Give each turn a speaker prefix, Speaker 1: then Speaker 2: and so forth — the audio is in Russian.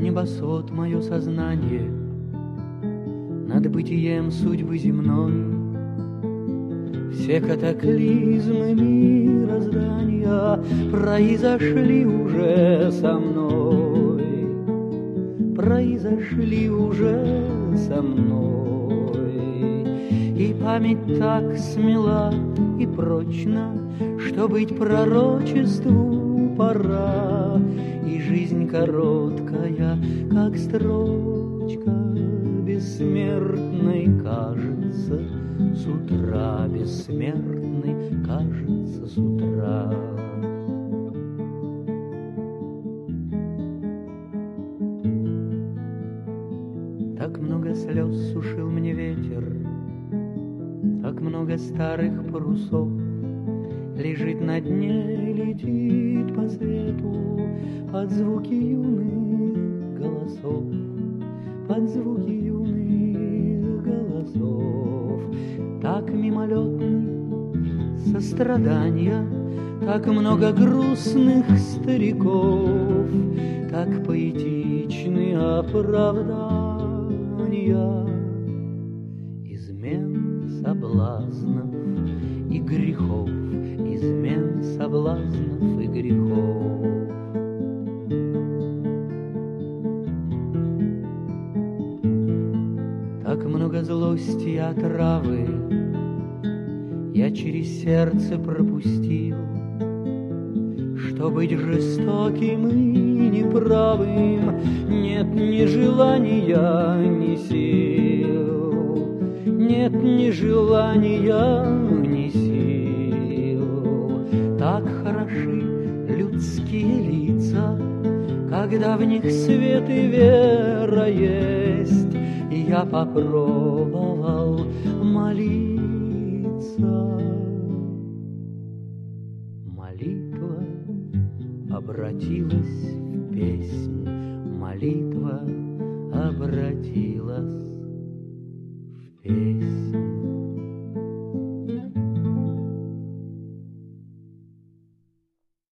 Speaker 1: небосвод мое сознание над бытием судьбы земной. Все катаклизмы мироздания произошли уже со мной, произошли уже со мной. И память так смела и прочна, что быть пророчеству пора. И жизнь короткая, как строчка бессмертной кажется с утра, бессмертной кажется с утра. Так много слез сушил мне ветер, так много старых парусов лежит на дне, летит по свету под звуки юных голосов, под звуки юных голосов. Так мимолетны сострадания, так много грустных стариков, так поэтичны оправдания измен, соблазнов и грехов, измен, соблазнов и грехов. Так много злости и отравы я через сердце пропустил, что быть жестоким и неправым нет ни желания, ни сил, нет ни желания, ни сил. Так хороши людские лица, когда в них свет и вера есть, и я попробовал молиться. Молитва обратилась в песнь, молитва обратилась в песнь.